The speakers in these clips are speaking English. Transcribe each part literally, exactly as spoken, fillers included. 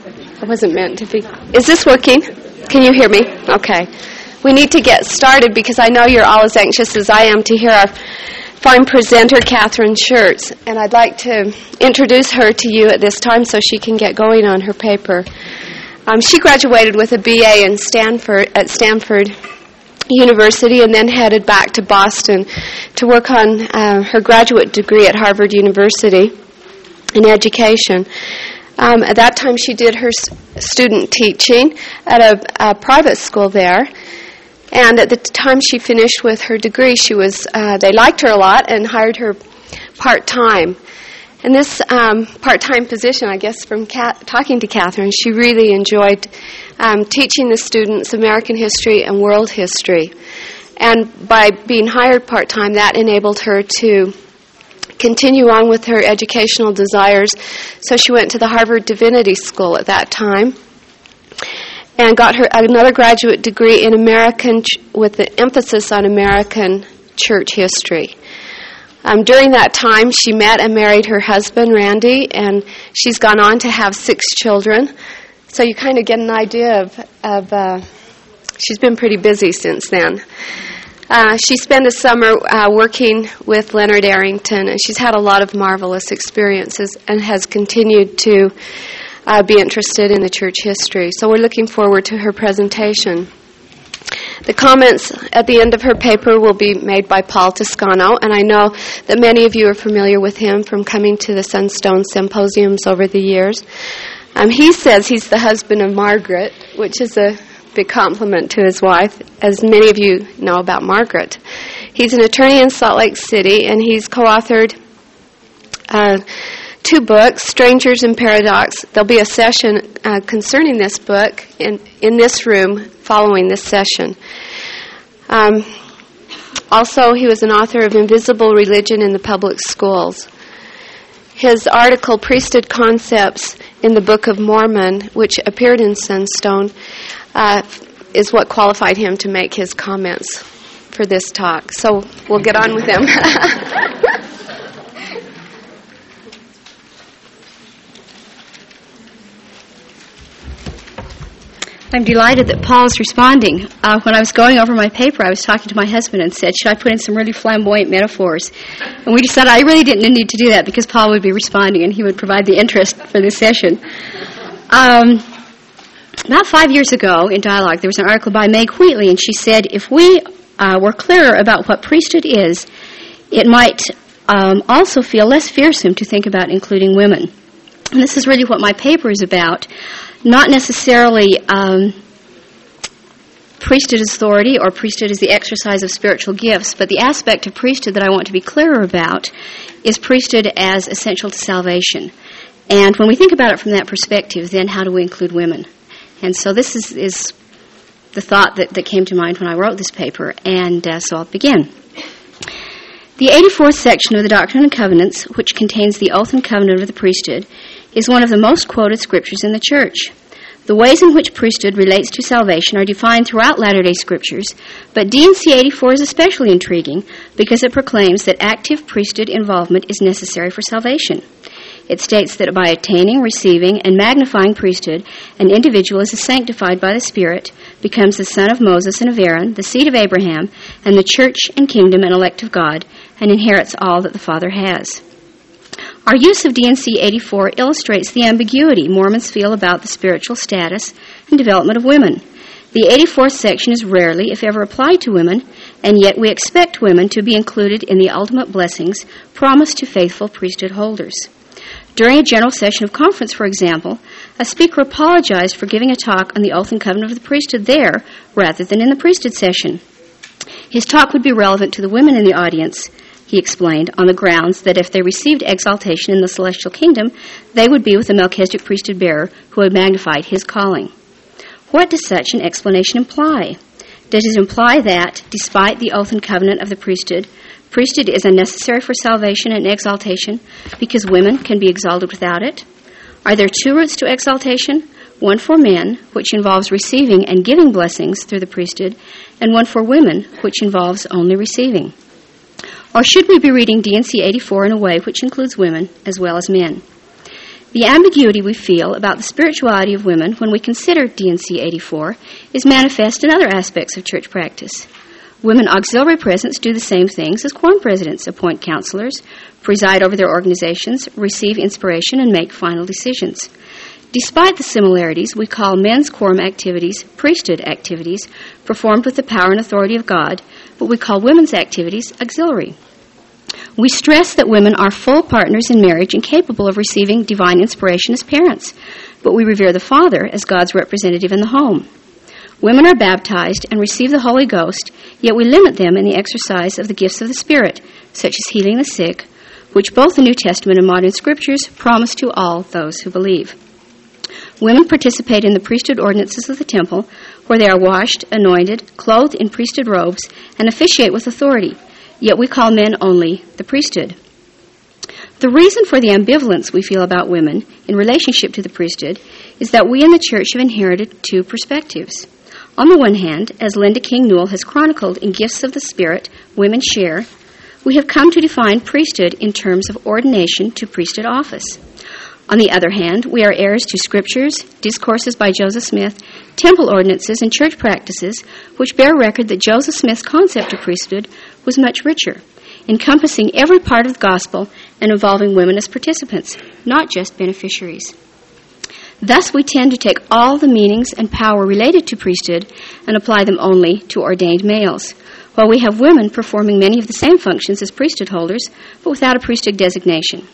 I wasn't meant to be. Is this working? Can you hear me? Okay. We need to get started because I know you're all as anxious as I am to hear our fine presenter, Catherine Schertz. And I'd like to introduce her to you at this time so she can get going on her paper. Um, she graduated with a B A in Stanford at Stanford University and then headed back to Boston to work on uh, her graduate degree at Harvard University in education. Um, at that time, she did her s- student teaching at a, a private school there. And at the time she finished with her degree, she was uh, they liked her a lot and hired her part-time. And this um, part-time position, I guess from Kat, talking to Catherine, she really enjoyed um, teaching the students American history and world history. And by being hired part-time, that enabled her to continue on with her educational desires. So she went to the Harvard Divinity School at that time and got her another graduate degree in American, ch- with the emphasis on American church history. Um, during that time, she met and married her husband, Randy, and she's gone on to have six children. So you kind of get an idea of, of uh, she's been pretty busy since then. Uh, she spent a summer uh, working with Leonard Arrington, and she's had a lot of marvelous experiences and has continued to uh, be interested in the church history. So we're looking forward to her presentation. The comments at the end of her paper will be made by Paul Toscano, and I know that many of you are familiar with him from coming to the Sunstone Symposiums over the years. Um, he says he's the husband of Margaret, which is a big compliment to his wife, as many of you know about Margaret. He's an attorney in Salt Lake City, and he's co-authored uh, two books, Strangers in Paradox. There'll be a session uh, concerning this book in, in this room following this session. Um, also, he was an author of Invisible Religion in the Public Schools. His article, Priesthood Concepts in the Book of Mormon, which appeared in Sunstone, uh, is what qualified him to make his comments for this talk. So we'll get on with them. I'm delighted that Paul's responding. Uh, when I was going over my paper, I was talking to my husband and said, should I put in some really flamboyant metaphors? And we decided I really didn't need to do that because Paul would be responding and he would provide the interest for this session. Um, about five years ago in Dialogue, there was an article by Meg Wheatley, and she said, if we uh, were clearer about what priesthood is, it might um, also feel less fearsome to think about including women. And this is really what my paper is about. Not necessarily um, priesthood as authority or priesthood as the exercise of spiritual gifts, but the aspect of priesthood that I want to be clearer about is priesthood as essential to salvation. And when we think about it from that perspective, then how do we include women? And so this is, is the thought that, that came to mind when I wrote this paper, and uh, so I'll begin. The eighty-fourth section of the Doctrine and Covenants, which contains the oath and covenant of the priesthood, is one of the most quoted scriptures in the church. The ways in which priesthood relates to salvation are defined throughout Latter-day Scriptures, but D and C eighty-four is especially intriguing because it proclaims that active priesthood involvement is necessary for salvation. It states that by attaining, receiving, and magnifying priesthood, an individual is sanctified by the Spirit, becomes the son of Moses and of Aaron, the seed of Abraham, and the church and kingdom and elect of God, and inherits all that the Father has. Our use of D and C eighty-four illustrates the ambiguity Mormons feel about the spiritual status and development of women. The eighty-fourth section is rarely, if ever, applied to women, and yet we expect women to be included in the ultimate blessings promised to faithful priesthood holders. During a general session of conference, for example, a speaker apologized for giving a talk on the oath and covenant of the priesthood there rather than in the priesthood session. His talk would be relevant to the women in the audience, he explained, on the grounds that if they received exaltation in the celestial kingdom, they would be with the Melchizedek priesthood bearer who had magnified his calling. What does such an explanation imply? Does it imply that, despite the oath and covenant of the priesthood, priesthood is unnecessary for salvation and exaltation because women can be exalted without it? Are there two routes to exaltation? One for men, which involves receiving and giving blessings through the priesthood, and one for women, which involves only receiving. Or should we be reading D and C eighty-four in a way which includes women as well as men? The ambiguity we feel about the spirituality of women when we consider D and C eighty-four is manifest in other aspects of church practice. Women auxiliary presidents do the same things as quorum presidents, appoint counselors, preside over their organizations, receive inspiration, and make final decisions. Despite the similarities, we call men's quorum activities priesthood activities performed with the power and authority of God, but we call women's activities auxiliary. We stress that women are full partners in marriage and capable of receiving divine inspiration as parents, but we revere the father as God's representative in the home. Women are baptized and receive the Holy Ghost, yet we limit them in the exercise of the gifts of the Spirit, such as healing the sick, which both the New Testament and modern scriptures promise to all those who believe. Women participate in the priesthood ordinances of the temple, where they are washed, anointed, clothed in priesthood robes, and officiate with authority, yet we call men only the priesthood. The reason for the ambivalence we feel about women in relationship to the priesthood is that we in the church have inherited two perspectives. On the one hand, as Linda King Newell has chronicled in Gifts of the Spirit, Women Share, we have come to define priesthood in terms of ordination to priesthood office. On the other hand, we are heirs to scriptures, discourses by Joseph Smith, temple ordinances, and church practices which bear record that Joseph Smith's concept of priesthood was much richer, encompassing every part of the gospel and involving women as participants, not just beneficiaries. Thus, we tend to take all the meanings and power related to priesthood and apply them only to ordained males, while we have women performing many of the same functions as priesthood holders, but without a priesthood designation.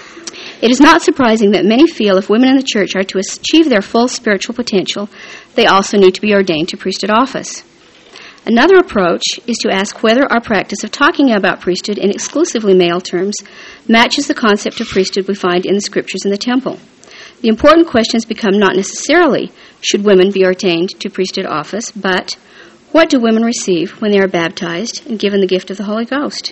It is not surprising that many feel if women in the church are to achieve their full spiritual potential, they also need to be ordained to priesthood office. Another approach is to ask whether our practice of talking about priesthood in exclusively male terms matches the concept of priesthood we find in the scriptures in the temple. The important questions become not necessarily, should women be ordained to priesthood office, but what do women receive when they are baptized and given the gift of the Holy Ghost?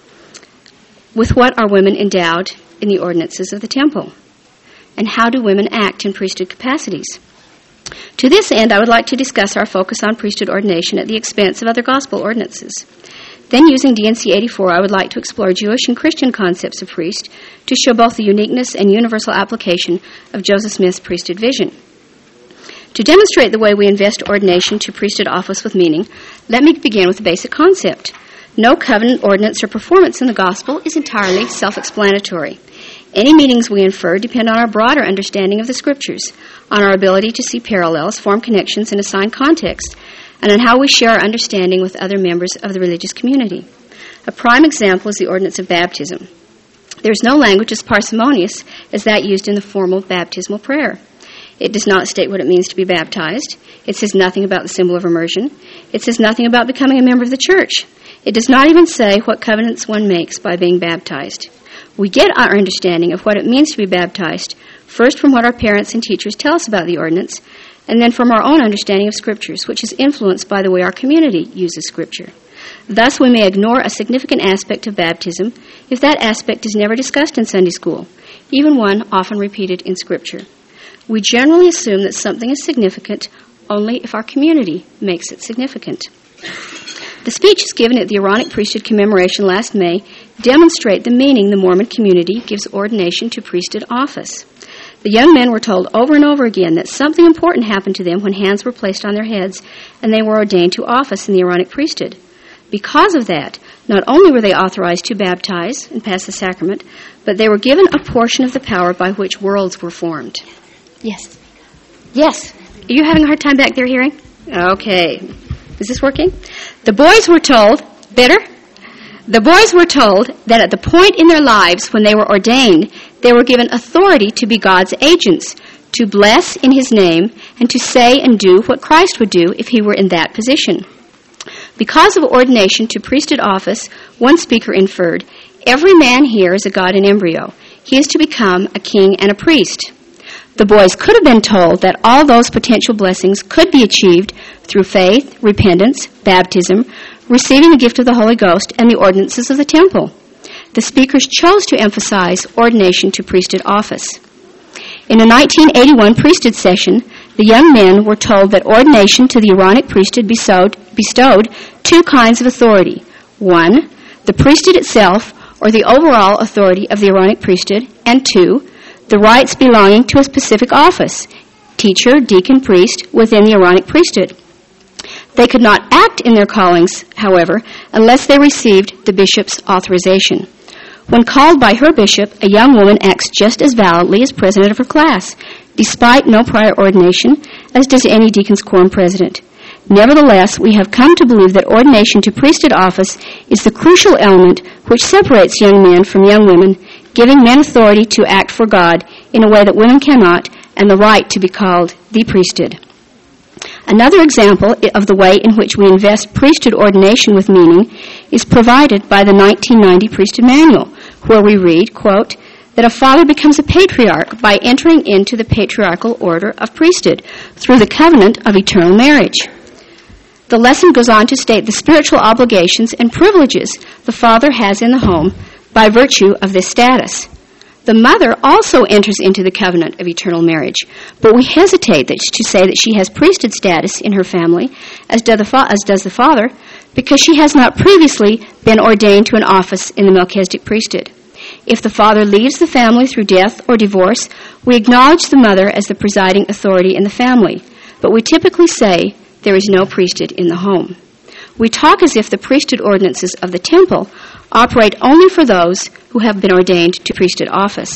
With what are women endowed in the ordinances of the temple? And how do women act in priesthood capacities? To this end, I would like to discuss our focus on priesthood ordination at the expense of other gospel ordinances. Then, using D and C eighty-four, I would like to explore Jewish and Christian concepts of priest to show both the uniqueness and universal application of Joseph Smith's priesthood vision. To demonstrate the way we invest ordination to priesthood office with meaning, let me begin with a basic concept. No covenant, ordinance, or performance in the gospel is entirely self-explanatory. Any meanings we infer depend on our broader understanding of the scriptures, on our ability to see parallels, form connections, and assign context, and on how we share our understanding with other members of the religious community. A prime example is the ordinance of baptism. There is no language as parsimonious as that used in the formal baptismal prayer. It does not state what it means to be baptized. It says nothing about the symbol of immersion. It says nothing about becoming a member of the church. It does not even say what covenants one makes by being baptized. We get our understanding of what it means to be baptized first from what our parents and teachers tell us about the ordinance, and then from our own understanding of scriptures, which is influenced by the way our community uses scripture. Thus, we may ignore a significant aspect of baptism if that aspect is never discussed in Sunday school, even one often repeated in scripture. We generally assume that something is significant only if our community makes it significant. The speeches given at the Aaronic priesthood commemoration last May demonstrate the meaning the Mormon community gives ordination to priesthood office. The young men were told over and over again that something important happened to them when hands were placed on their heads and they were ordained to office in the Aaronic priesthood. Because of that, not only were they authorized to baptize and pass the sacrament, but they were given a portion of the power by which worlds were formed. Yes. Yes. Are you having a hard time back there hearing? Okay. Is this working? The boys were told, better? The boys were told that at the point in their lives when they were ordained, they were given authority to be God's agents, to bless in His name, and to say and do what Christ would do if He were in that position. Because of ordination to priesthood office, one speaker inferred, every man here is a God in embryo. He is to become a king and a priest. The boys could have been told that all those potential blessings could be achieved through faith, repentance, baptism, receiving the gift of the Holy Ghost, and the ordinances of the temple. The speakers chose to emphasize ordination to priesthood office. In a nineteen eighty-one priesthood session, the young men were told that ordination to the Aaronic priesthood bestowed, bestowed two kinds of authority. One, the priesthood itself, or the overall authority of the Aaronic priesthood, and two, the rights belonging to a specific office, teacher, deacon, priest, within the Aaronic priesthood. They could not act in their callings, however, unless they received the bishop's authorization. When called by her bishop, a young woman acts just as validly as president of her class, despite no prior ordination, as does any deacon's quorum president. Nevertheless, we have come to believe that ordination to priesthood office is the crucial element which separates young men from young women, giving men authority to act for God in a way that women cannot, and the right to be called the priesthood. Another example of the way in which we invest priesthood ordination with meaning is provided by the nineteen ninety Priesthood Manual, where we read, quote, that a father becomes a patriarch by entering into the patriarchal order of priesthood through the covenant of eternal marriage. The lesson goes on to state the spiritual obligations and privileges the father has in the home by virtue of this status. The mother also enters into the covenant of eternal marriage, but we hesitate that, to say that she has priesthood status in her family, as, do the fa- as does the father, because she has not previously been ordained to an office in the Melchizedek priesthood. If the father leaves the family through death or divorce, we acknowledge the mother as the presiding authority in the family, but we typically say there is no priesthood in the home. We talk as if the priesthood ordinances of the temple operate only for those who have been ordained to priesthood office.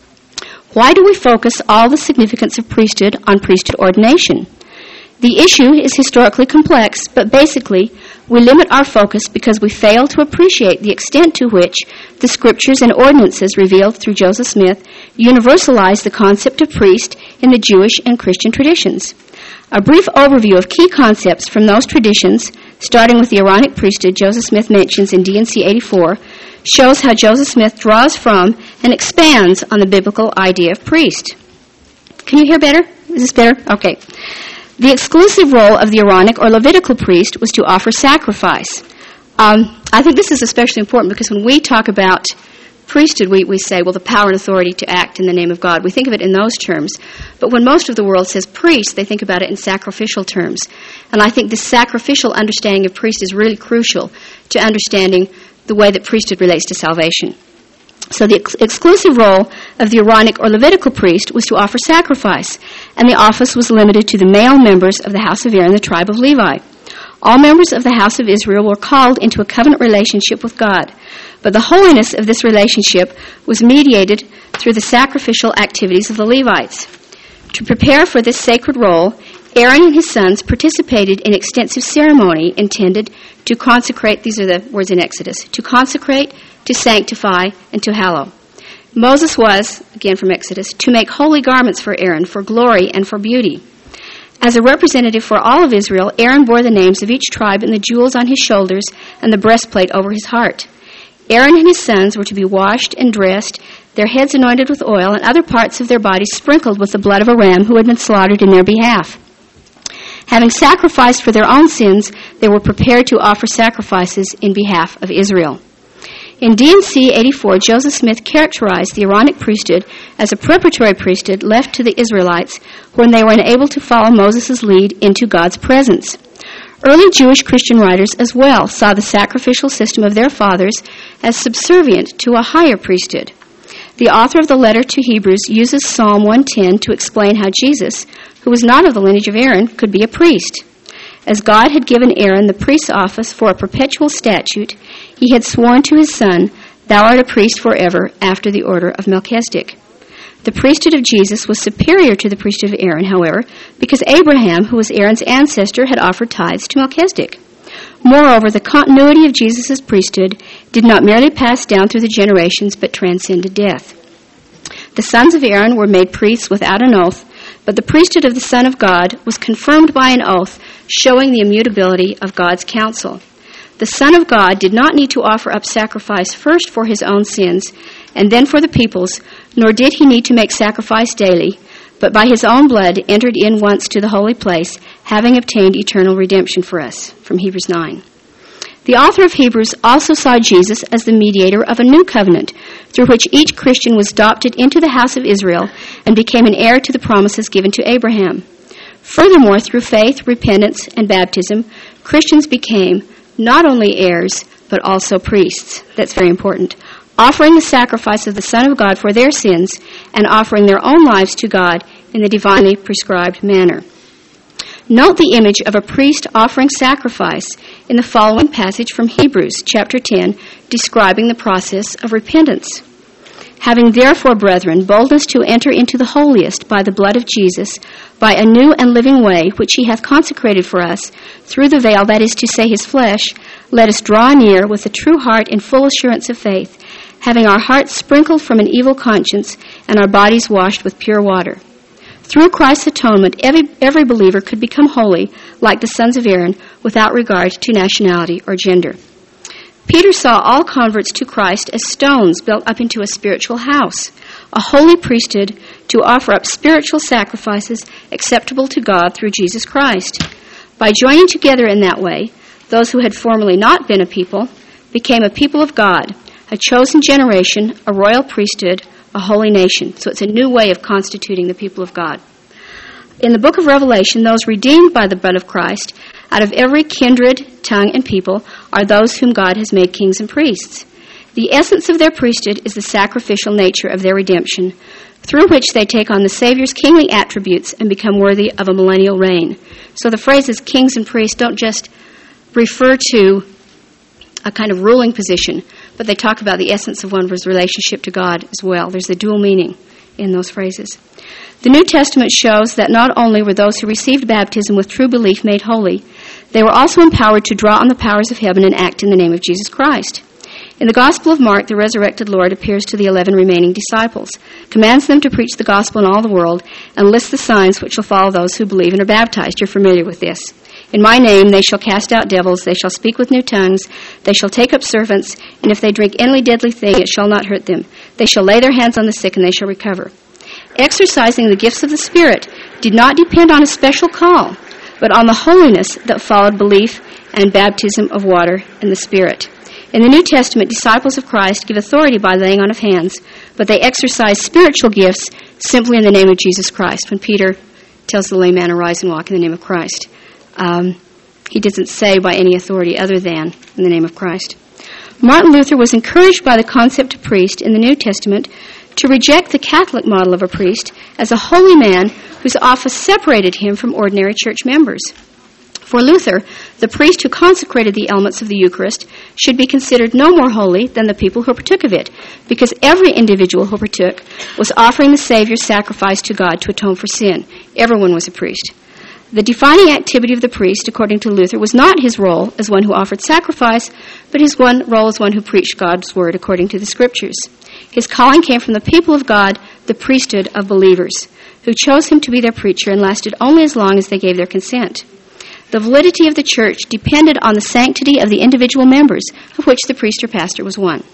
Why do we focus all the significance of priesthood on priesthood ordination? The issue is historically complex, but basically, we limit our focus because we fail to appreciate the extent to which the scriptures and ordinances revealed through Joseph Smith universalize the concept of priest in the Jewish and Christian traditions. A brief overview of key concepts from those traditions, starting with the Aaronic priesthood Joseph Smith mentions in D and C eighty-four, shows how Joseph Smith draws from and expands on the biblical idea of priest. Can you hear better? Is this better? Okay. The exclusive role of the Aaronic or Levitical priest was to offer sacrifice. Um, I think this is especially important because when we talk about priesthood, we, we say, well, the power and authority to act in the name of God. We think of it in those terms. But when most of the world says priest, they think about it in sacrificial terms. And I think this sacrificial understanding of priest is really crucial to understanding the way that priesthood relates to salvation. So the ex- exclusive role of the Aaronic or Levitical priest was to offer sacrifice, and the office was limited to the male members of the house of Aaron, the tribe of Levi. All members of the house of Israel were called into a covenant relationship with God, but the holiness of this relationship was mediated through the sacrificial activities of the Levites. To prepare for this sacred role, Aaron and his sons participated in extensive ceremony intended to consecrate, these are the words in Exodus, to consecrate, to sanctify, and to hallow. Moses was, again from Exodus, to make holy garments for Aaron, for glory and for beauty. As a representative for all of Israel, Aaron bore the names of each tribe and the jewels on his shoulders and the breastplate over his heart. Aaron and his sons were to be washed and dressed, their heads anointed with oil, and other parts of their bodies sprinkled with the blood of a ram who had been slaughtered in their behalf. Having sacrificed for their own sins, they were prepared to offer sacrifices in behalf of Israel. In D and C eighty-four, Joseph Smith characterized the Aaronic priesthood as a preparatory priesthood left to the Israelites when they were unable to follow Moses' lead into God's presence. Early Jewish Christian writers as well saw the sacrificial system of their fathers as subservient to a higher priesthood. The author of the letter to Hebrews uses Psalm one ten to explain how Jesus, who was not of the lineage of Aaron, could be a priest. As God had given Aaron the priest's office for a perpetual statute, he had sworn to his son, "Thou art a priest forever, after the order of Melchizedek." The priesthood of Jesus was superior to the priesthood of Aaron, however, because Abraham, who was Aaron's ancestor, had offered tithes to Melchizedek. Moreover, the continuity of Jesus' priesthood did not merely pass down through the generations, but transcended death. The sons of Aaron were made priests without an oath, but the priesthood of the Son of God was confirmed by an oath, showing the immutability of God's counsel. The Son of God did not need to offer up sacrifice first for his own sins and then for the people's, nor did he need to make sacrifice daily, but by his own blood entered in once to the holy place, having obtained eternal redemption for us, from Hebrews nine. The author of Hebrews also saw Jesus as the mediator of a new covenant, through which each Christian was adopted into the house of Israel and became an heir to the promises given to Abraham. Furthermore, through faith, repentance, and baptism, Christians became not only heirs, but also priests. That's very important. offering the sacrifice of the Son of God for their sins and offering their own lives to God in the divinely prescribed manner. Note the image of a priest offering sacrifice in the following passage from Hebrews chapter ten, describing the process of repentance. Having therefore, brethren, boldness to enter into the holiest by the blood of Jesus, by a new and living way, which he hath consecrated for us, through the veil, that is to say, his flesh, let us draw near with a true heart in full assurance of faith, having our hearts sprinkled from an evil conscience and our bodies washed with pure water. Through Christ's atonement, every, every believer could become holy, like the sons of Aaron, without regard to nationality or gender. Peter saw all converts to Christ as stones built up into a spiritual house, a holy priesthood to offer up spiritual sacrifices acceptable to God through Jesus Christ. By joining together in that way, those who had formerly not been a people became a people of God, a chosen generation, a royal priesthood, a holy nation. So it's a new way of constituting the people of God. In the book of Revelation, those redeemed by the blood of Christ out of every kindred, tongue, and people are those whom God has made kings and priests. The essence of their priesthood is the sacrificial nature of their redemption, through which they take on the Savior's kingly attributes and become worthy of a millennial reign. So the phrases kings and priests don't just refer to a kind of ruling position, but they talk about the essence of one's relationship to God as well. There's a dual meaning in those phrases. The New Testament shows that not only were those who received baptism with true belief made holy, they were also empowered to draw on the powers of heaven and act in the name of Jesus Christ. In the Gospel of Mark, the resurrected Lord appears to the eleven remaining disciples, commands them to preach the gospel in all the world, and lists the signs which shall follow those who believe and are baptized. You're familiar with this. In my name they shall cast out devils, they shall speak with new tongues, they shall take up serpents, and if they drink any deadly thing, it shall not hurt them. They shall lay their hands on the sick, and they shall recover. Exercising the gifts of the Spirit did not depend on a special call, but on the holiness that followed belief and baptism of water and the Spirit. In the New Testament, disciples of Christ give authority by laying on of hands, but they exercise spiritual gifts simply in the name of Jesus Christ. When Peter tells the lame man, arise and walk in the name of Christ, um, he doesn't say by any authority other than in the name of Christ. Martin Luther was encouraged by the concept of priest in the New Testament to reject the Catholic model of a priest as a holy man whose office separated him from ordinary church members. For Luther, the priest who consecrated the elements of the Eucharist should be considered no more holy than the people who partook of it, because every individual who partook was offering the Savior's sacrifice to God to atone for sin. Everyone was a priest. The defining activity of the priest, according to Luther, was not his role as one who offered sacrifice, but his one role as one who preached God's word according to the Scriptures. His calling came from the people of God, the priesthood of believers, who chose him to be their preacher and lasted only as long as they gave their consent. The validity of the church depended on the sanctity of the individual members, of which the priest or pastor was one.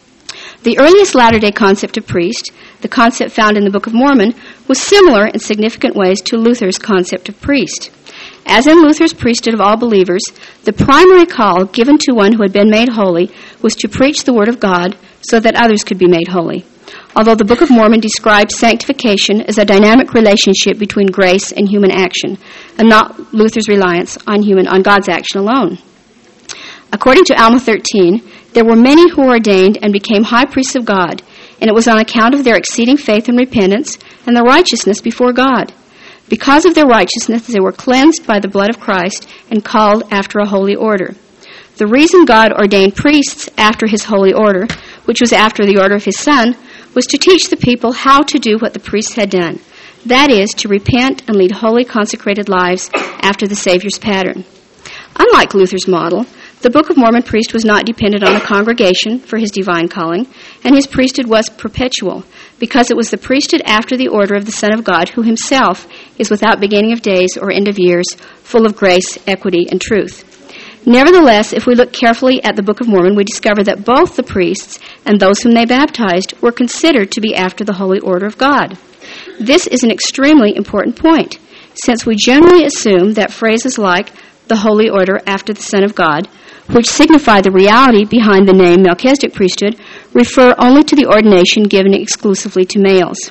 The earliest Latter-day concept of priest, the concept found in the Book of Mormon, was similar in significant ways to Luther's concept of priest. As in Luther's priesthood of all believers, the primary call given to one who had been made holy was to preach the Word of God so that others could be made holy. Although the Book of Mormon describes sanctification as a dynamic relationship between grace and human action, and not Luther's reliance on human on God's action alone. According to Alma thirteen, there were many who were ordained and became high priests of God, and it was on account of their exceeding faith and repentance and their righteousness before God. Because of their righteousness, they were cleansed by the blood of Christ and called after a holy order. The reason God ordained priests after his holy order, which was after the order of his Son, was to teach the people how to do what the priests had done. That is, to repent and lead holy, consecrated lives after the Savior's pattern. Unlike Luther's model, the Book of Mormon priest was not dependent on the congregation for his divine calling, and his priesthood was perpetual, because it was the priesthood after the order of the Son of God, who himself is without beginning of days or end of years, full of grace, equity, and truth. Nevertheless, if we look carefully at the Book of Mormon, we discover that both the priests and those whom they baptized were considered to be after the holy order of God. This is an extremely important point, since we generally assume that phrases like the holy order after the Son of God, which signify the reality behind the name Melchizedek priesthood, refer only to the ordination given exclusively to males.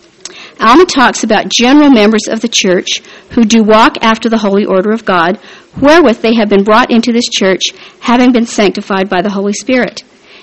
Alma talks about general members of the church who do walk after the holy order of God, wherewith they have been brought into this church, having been sanctified by the Holy Spirit.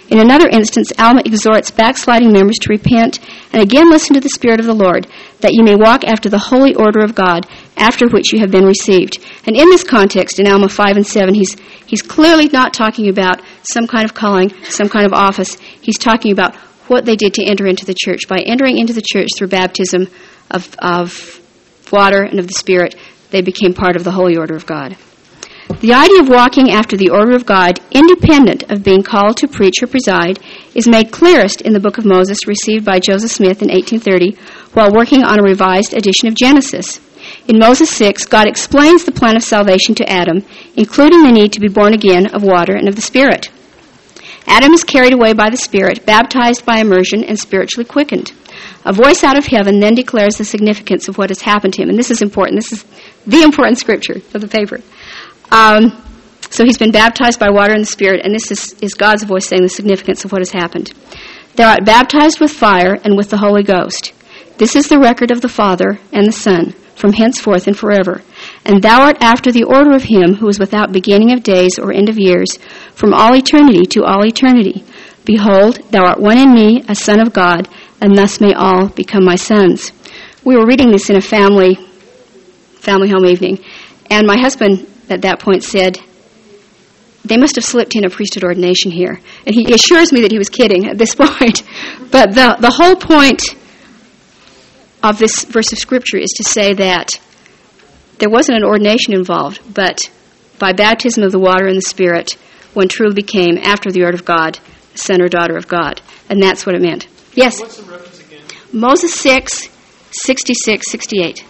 In another instance, Alma exhorts backsliding members to repent and again listen to the Spirit of the Lord, that you may walk after the holy order of God, after which you have been received. And in this context, in Alma five and seven, he's, he's clearly not talking about some kind of calling, some kind of office. He's talking about what they did to enter into the church. By entering into the church through baptism of, of water and of the Spirit, they became part of the holy order of God. The idea of walking after the order of God, independent of being called to preach or preside, is made clearest in the Book of Moses received by Joseph Smith in eighteen thirty while working on a revised edition of Genesis. In Moses six, God explains the plan of salvation to Adam, including the need to be born again of water and of the Spirit. Adam is carried away by the Spirit, baptized by immersion, and spiritually quickened. A voice out of heaven then declares the significance of what has happened to him. And this is important. This is the important scripture of the paper. Um, so he's been baptized by water and the Spirit, and this is, is God's voice saying the significance of what has happened. Thou art baptized with fire and with the Holy Ghost. This is the record of the Father and the Son, from henceforth and forever. And thou art after the order of him who is without beginning of days or end of years, from all eternity to all eternity. Behold, thou art one in me, a son of God, and thus may all become my sons. We were reading this in a family family home evening, and my husband at that point said, they must have slipped in a priesthood ordination here. And he assures me that he was kidding at this point. But the, the whole point of this verse of Scripture is to say that there wasn't an ordination involved, but by baptism of the water and the Spirit, one truly became, after the order of God, a son or daughter of God. And that's what it meant. Yes? What's the reference again? Moses six, sixty-six, sixty-eight.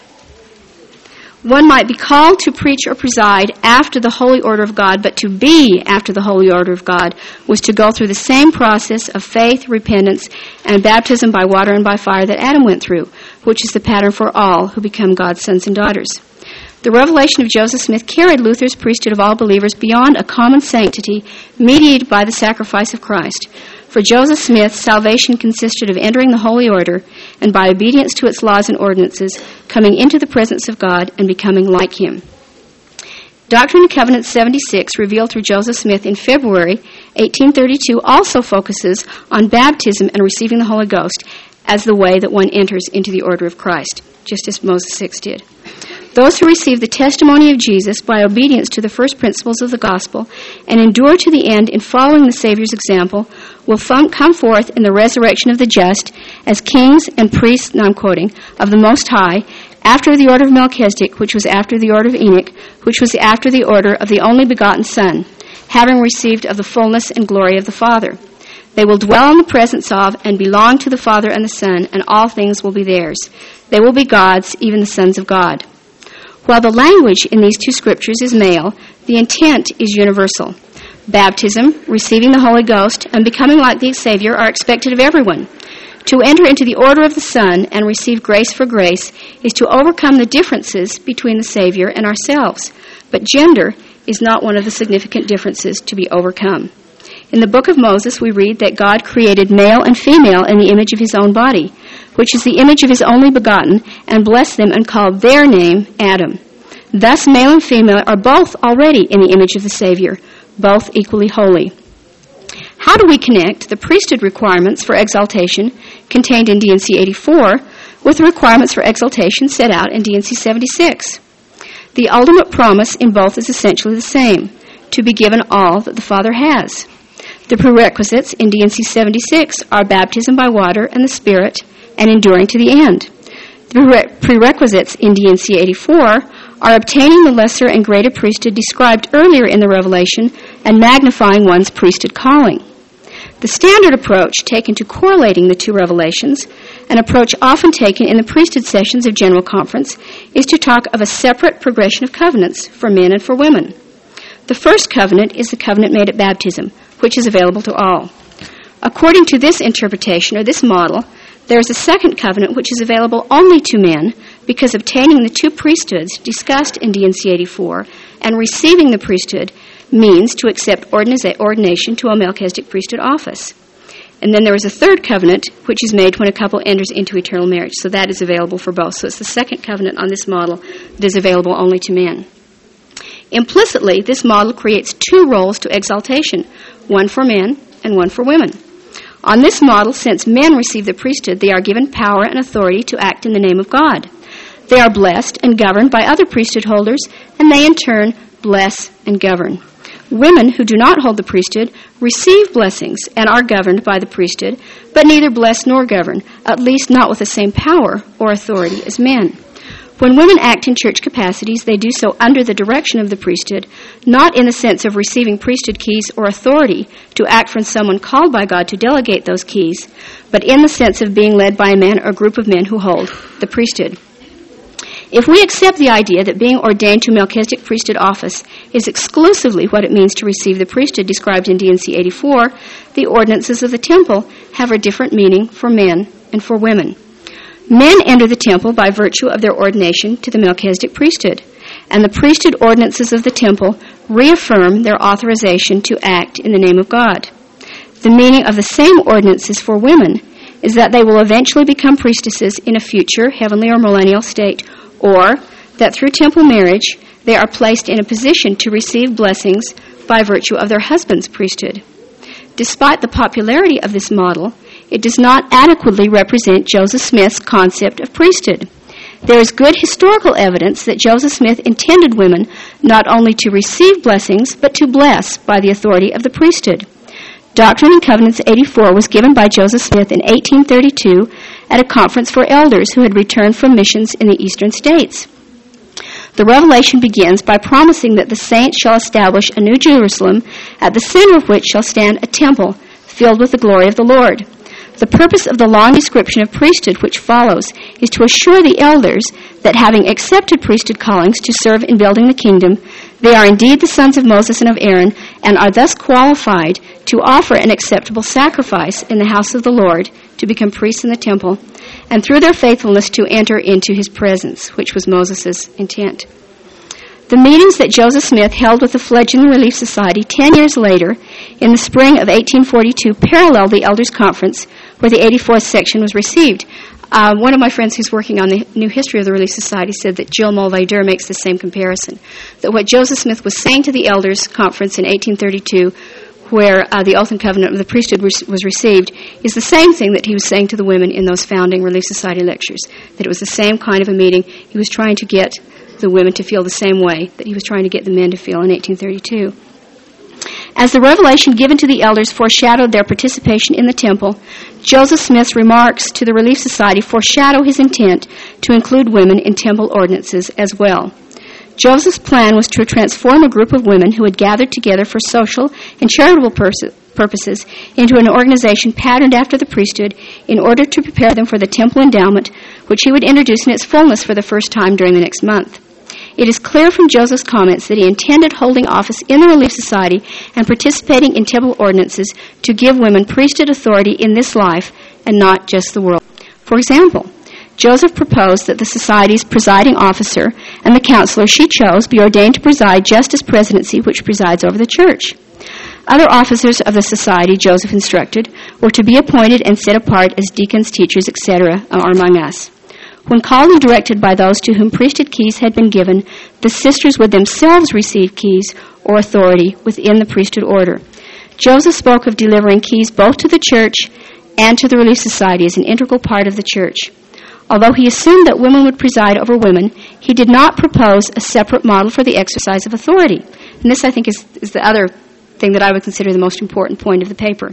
One might be called to preach or preside after the holy order of God, but to be after the holy order of God was to go through the same process of faith, repentance, and baptism by water and by fire that Adam went through, which is the pattern for all who become God's sons and daughters. The revelation of Joseph Smith carried Luther's priesthood of all believers beyond a common sanctity mediated by the sacrifice of Christ. For Joseph Smith, salvation consisted of entering the holy order and by obedience to its laws and ordinances, coming into the presence of God and becoming like him. Doctrine and Covenants seventy-six, revealed through Joseph Smith in February eighteen thirty-two, also focuses on baptism and receiving the Holy Ghost as the way that one enters into the order of Christ, just as Moses six did. Those who receive the testimony of Jesus by obedience to the first principles of the gospel and endure to the end in following the Savior's example will fun- come forth in the resurrection of the just as kings and priests, now I'm quoting, of the Most High, after the order of Melchizedek, which was after the order of Enoch, which was after the order of the only begotten Son, having received of the fullness and glory of the Father. They will dwell in the presence of and belong to the Father and the Son, and all things will be theirs. They will be God's, even the sons of God. While the language in these two scriptures is male, the intent is universal. Baptism, receiving the Holy Ghost, and becoming like the Savior are expected of everyone. To enter into the order of the Son and receive grace for grace is to overcome the differences between the Savior and ourselves. But gender is not one of the significant differences to be overcome. In the book of Moses, we read that God created male and female in the image of his own body, which is the image of his only begotten, and blessed them and called their name Adam. Thus, male and female are both already in the image of the Savior, both equally holy. How do we connect the priesthood requirements for exaltation contained in D and C eighty-four with the requirements for exaltation set out in D and C seventy-six? The ultimate promise in both is essentially the same, to be given all that the Father has. The prerequisites in D and C seventy-six are baptism by water and the Spirit and enduring to the end. The prerequisites in D and C eighty-four are obtaining the lesser and greater priesthood described earlier in the Revelation and magnifying one's priesthood calling. The standard approach taken to correlating the two revelations, an approach often taken in the priesthood sessions of General Conference, is to talk of a separate progression of covenants for men and for women. The first covenant is the covenant made at baptism, which is available to all. According to this interpretation, or this model, there is a second covenant which is available only to men because obtaining the two priesthoods discussed in D and C eighty-four and receiving the priesthood means to accept ordination to a Melchizedek priesthood office. And then there is a third covenant which is made when a couple enters into eternal marriage. So that is available for both. So it's the second covenant on this model that is available only to men. Implicitly, this model creates two roles to exaltation, one for men and one for women. On this model, since men receive the priesthood, they are given power and authority to act in the name of God. They are blessed and governed by other priesthood holders, and they in turn bless and govern. Women who do not hold the priesthood receive blessings and are governed by the priesthood, but neither bless nor govern, at least not with the same power or authority as men. When women act in church capacities, they do so under the direction of the priesthood, not in the sense of receiving priesthood keys or authority to act for someone called by God to delegate those keys, but in the sense of being led by a man or a group of men who hold the priesthood. If we accept the idea that being ordained to Melchizedek priesthood office is exclusively what it means to receive the priesthood described in D and C eighty-four, the ordinances of the temple have a different meaning for men and for women. Men enter the temple by virtue of their ordination to the Melchizedek priesthood, and the priesthood ordinances of the temple reaffirm their authorization to act in the name of God. The meaning of the same ordinances for women is that they will eventually become priestesses in a future heavenly or millennial state, or that through temple marriage they are placed in a position to receive blessings by virtue of their husband's priesthood. Despite the popularity of this model, it does not adequately represent Joseph Smith's concept of priesthood. There is good historical evidence that Joseph Smith intended women not only to receive blessings, but to bless by the authority of the priesthood. Doctrine and Covenants eighty-four was given by Joseph Smith in eighteen thirty-two at a conference for elders who had returned from missions in the eastern states. The revelation begins by promising that the saints shall establish a new Jerusalem, at the center of which shall stand a temple filled with the glory of the Lord. The purpose of the long description of priesthood which follows is to assure the elders that having accepted priesthood callings to serve in building the kingdom, they are indeed the sons of Moses and of Aaron, and are thus qualified to offer an acceptable sacrifice in the house of the Lord, to become priests in the temple, and through their faithfulness to enter into his presence, which was Moses' intent. The meetings that Joseph Smith held with the fledgling Relief Society ten years later, in the spring of eighteen forty-two, paralleled the Elders' Conference, where the eighty-fourth section was received. Uh, one of my friends who's working on the new history of the Relief Society said that Jill Mulvey-Durr makes the same comparison, that what Joseph Smith was saying to the Elders' Conference in eighteen thirty-two, where uh, the oath and covenant of the priesthood was, was received, is the same thing that he was saying to the women in those founding Relief Society lectures, that it was the same kind of a meeting. He was trying to get the women to feel the same way that he was trying to get the men to feel in eighteen thirty-two. As the revelation given to the elders foreshadowed their participation in the temple, Joseph Smith's remarks to the Relief Society foreshadow his intent to include women in temple ordinances as well. Joseph's plan was to transform a group of women who had gathered together for social and charitable pers- purposes into an organization patterned after the priesthood in order to prepare them for the temple endowment, which he would introduce in its fullness for the first time during the next month. It is clear from Joseph's comments that he intended holding office in the Relief Society and participating in temple ordinances to give women priesthood authority in this life and not just the world. For example, Joseph proposed that the Society's presiding officer and the counselor she chose be ordained to preside just as presidency which presides over the church. Other officers of the Society, Joseph instructed, were to be appointed and set apart as deacons, teachers, et cetera are among us. When called and directed by those to whom priesthood keys had been given, the sisters would themselves receive keys or authority within the priesthood order. Joseph spoke of delivering keys both to the church and to the Relief Society as an integral part of the church. Although he assumed that women would preside over women, he did not propose a separate model for the exercise of authority. And this, I think, is, is the other thing that I would consider the most important point of the paper.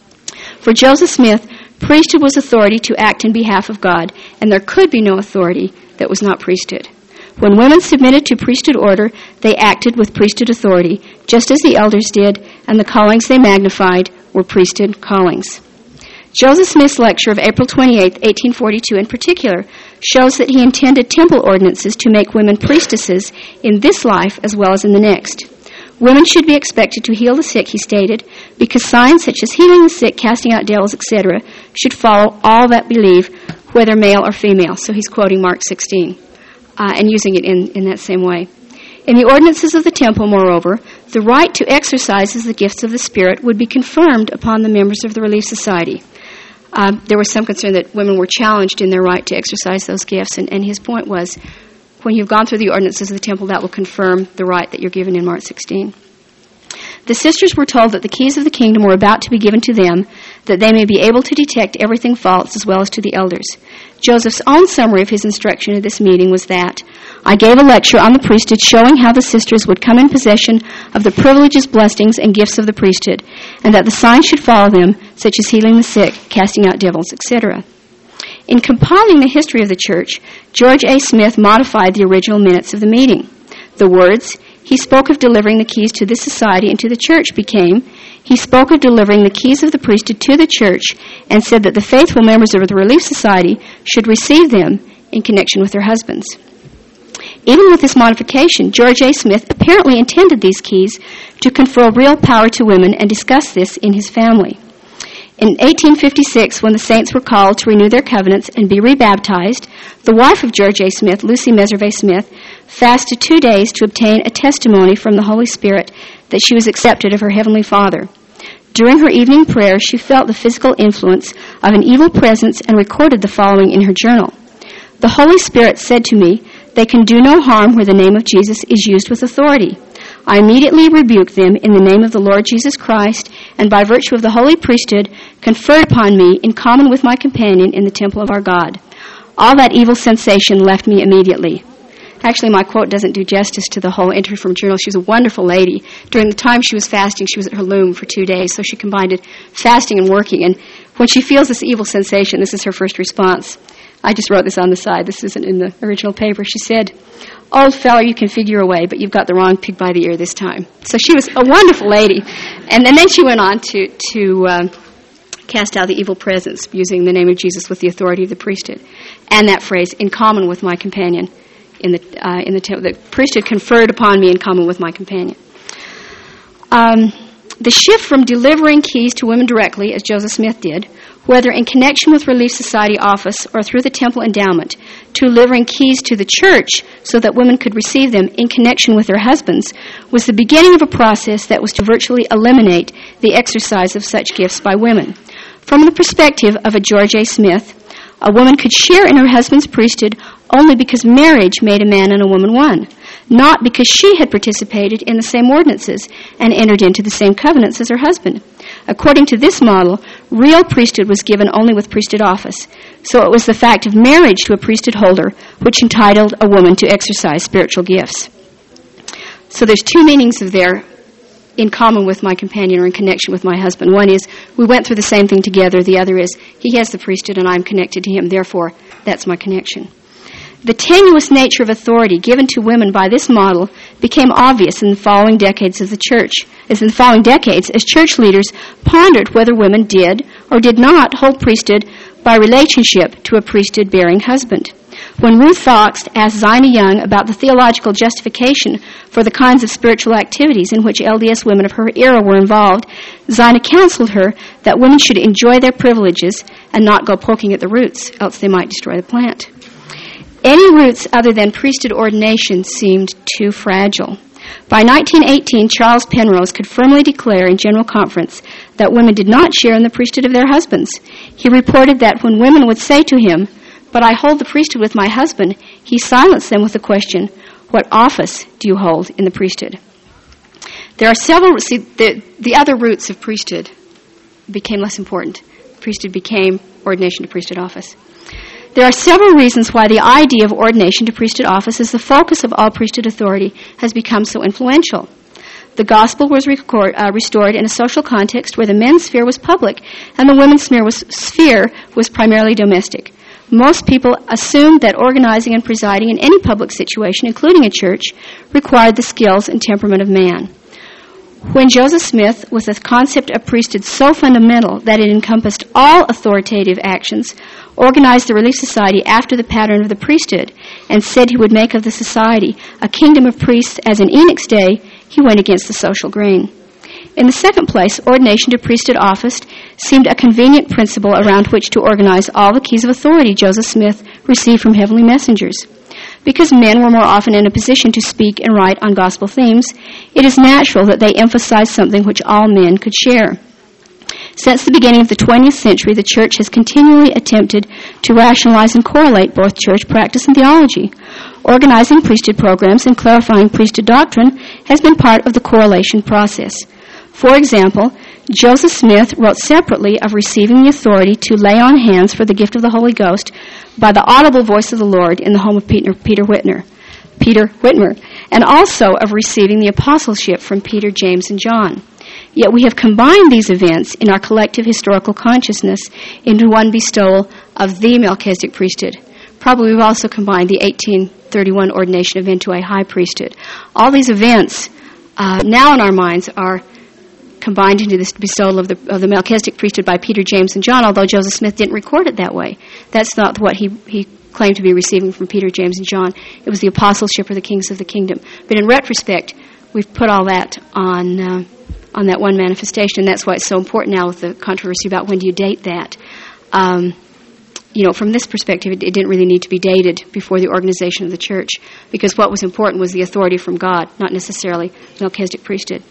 For Joseph Smith, priesthood was authority to act in behalf of God, and there could be no authority that was not priesthood. When women submitted to priesthood order, they acted with priesthood authority, just as the elders did, and the callings they magnified were priesthood callings. Joseph Smith's lecture of April twenty-eighth, eighteen forty-two in particular, shows that he intended temple ordinances to make women priestesses in this life as well as in the next. Women should be expected to heal the sick, he stated, because signs such as healing the sick, casting out devils, et cetera, should follow all that believe, whether male or female. So he's quoting Mark sixteen uh, and using it in, in that same way. In the ordinances of the temple, moreover, the right to exercise the gifts of the Spirit would be confirmed upon the members of the Relief Society. Uh, there was some concern that women were challenged in their right to exercise those gifts, and, and his point was, when you've gone through the ordinances of the temple, that will confirm the right that you're given in Mark sixteen. The sisters were told that the keys of the kingdom were about to be given to them, that they may be able to detect everything false as well as to the elders. Joseph's own summary of his instruction at this meeting was that, I gave a lecture on the priesthood showing how the sisters would come in possession of the privileges, blessings, and gifts of the priesthood, and that the signs should follow them, such as healing the sick, casting out devils, et cetera. In compiling the history of the church, George A. Smith modified the original minutes of the meeting. The words, he spoke of delivering the keys to this society and to the church became, he spoke of delivering the keys of the priesthood to the church and said that the faithful members of the Relief Society should receive them in connection with their husbands. Even with this modification, George A. Smith apparently intended these keys to confer real power to women and discussed this in his family. In eighteen fifty-six, when the saints were called to renew their covenants and be rebaptized, the wife of George A. Smith, Lucy Meservey Smith, fasted two days to obtain a testimony from the Holy Spirit that she was accepted of her Heavenly Father. During her evening prayer, she felt the physical influence of an evil presence and recorded the following in her journal. The Holy Spirit said to me, they can do no harm where the name of Jesus is used with authority. I immediately rebuked them in the name of the Lord Jesus Christ, and by virtue of the holy priesthood conferred upon me in common with my companion in the temple of our God. All that evil sensation left me immediately. Actually, my quote doesn't do justice to the whole entry from journal. She was a wonderful lady. During the time she was fasting, she was at her loom for two days, so she combined fasting and working. And when she feels this evil sensation, this is her first response. I just wrote this on the side. This isn't in the original paper. She said, old fellow, you can figure away, but you've got the wrong pig by the ear this time. So she was a wonderful lady. And, and then she went on to, to uh, cast out the evil presence using the name of Jesus with the authority of the priesthood. And that phrase, in common with my companion. In the uh, in the, te- the priesthood conferred upon me in common with my companion. Um, the shift from delivering keys to women directly, as Joseph Smith did, whether in connection with Relief Society office or through the temple endowment, to delivering keys to the church so that women could receive them in connection with their husbands, was the beginning of a process that was to virtually eliminate the exercise of such gifts by women. From the perspective of a George A. Smith, a woman could share in her husband's priesthood only because marriage made a man and a woman one, not because she had participated in the same ordinances and entered into the same covenants as her husband. According to this model, real priesthood was given only with priesthood office, so it was the fact of marriage to a priesthood holder which entitled a woman to exercise spiritual gifts. So there's two meanings of there, in common with my companion or in connection with my husband. One is, we went through the same thing together. The other is, he has the priesthood and I'm connected to him, therefore, that's my connection. The tenuous nature of authority given to women by this model became obvious in the following decades of the church, as in the following decades, as church leaders pondered whether women did or did not hold priesthood by relationship to a priesthood-bearing husband. When Ruth Fox asked Zina Young about the theological justification for the kinds of spiritual activities in which L D S women of her era were involved, Zina counseled her that women should enjoy their privileges and not go poking at the roots, else they might destroy the plant. Any roots other than priesthood ordination seemed too fragile. By nineteen eighteen, Charles Penrose could firmly declare in General Conference that women did not share in the priesthood of their husbands. He reported that when women would say to him, "But I hold the priesthood with my husband," he silenced them with the question, "What office do you hold in the priesthood?" There are several, see, the, the other roots of priesthood became less important. Priesthood became ordination to priesthood office. There are several reasons why the idea of ordination to priesthood office as the focus of all priesthood authority has become so influential. The gospel was record, uh, restored in a social context where the men's sphere was public and the women's sphere was, sphere was primarily domestic. Most people assumed that organizing and presiding in any public situation, including a church, required the skills and temperament of man. When Joseph Smith, with a concept of priesthood so fundamental that it encompassed all authoritative actions, organized the Relief Society after the pattern of the priesthood and said he would make of the society a kingdom of priests as in Enoch's day, he went against the social grain. In the second place, ordination to priesthood office seemed a convenient principle around which to organize all the keys of authority Joseph Smith received from heavenly messengers. Because men were more often in a position to speak and write on gospel themes, it is natural that they emphasize something which all men could share. Since the beginning of the twentieth century, the church has continually attempted to rationalize and correlate both church practice and theology. Organizing priesthood programs and clarifying priesthood doctrine has been part of the correlation process. For example, Joseph Smith wrote separately of receiving the authority to lay on hands for the gift of the Holy Ghost by the audible voice of the Lord in the home of Peter, Peter Whitner, Peter Whitmer, and also of receiving the apostleship from Peter, James, and John. Yet we have combined these events in our collective historical consciousness into one bestowal of the Melchizedek priesthood. Probably we've also combined the eighteen thirty-one ordination event to a high priesthood. All these events uh, now in our minds are combined into this bestowal of the, of the Melchizedek priesthood by Peter, James, and John, although Joseph Smith didn't record it that way. That's not what he, he claimed to be receiving from Peter, James, and John. It was the apostleship or the kings of the kingdom. But in retrospect, we've put all that on uh, on that one manifestation, and that's why it's so important now with the controversy about when do you date that. Um, you know, from this perspective, it, it didn't really need to be dated before the organization of the church, because what was important was the authority from God, not necessarily Melchizedek priesthood.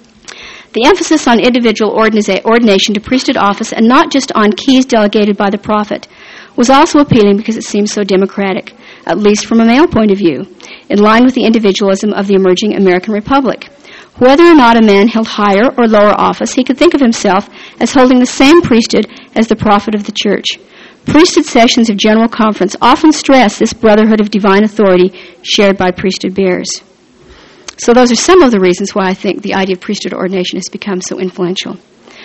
The emphasis on individual ordina- ordination to priesthood office, and not just on keys delegated by the prophet, was also appealing because it seemed so democratic, at least from a male point of view, in line with the individualism of the emerging American Republic. Whether or not a man held higher or lower office, he could think of himself as holding the same priesthood as the prophet of the church. Priesthood sessions of General Conference often stress this brotherhood of divine authority shared by priesthood bearers. So those are some of the reasons why I think the idea of priesthood ordination has become so influential.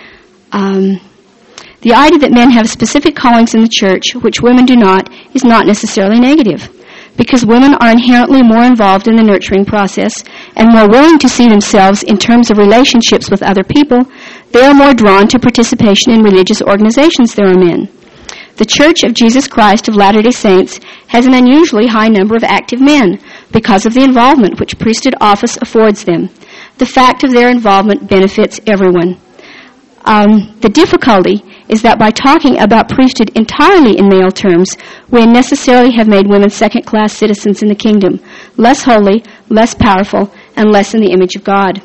Um, the idea that men have specific callings in the church, which women do not, is not necessarily negative, because women are inherently more involved in the nurturing process and more willing to see themselves in terms of relationships with other people. They are more drawn to participation in religious organizations than are men. The Church of Jesus Christ of Latter-day Saints has an unusually high number of active men because of the involvement which priesthood office affords them. The fact of their involvement benefits everyone. Um, the difficulty is that by talking about priesthood entirely in male terms, we unnecessarily have made women second-class citizens in the kingdom, less holy, less powerful, and less in the image of God.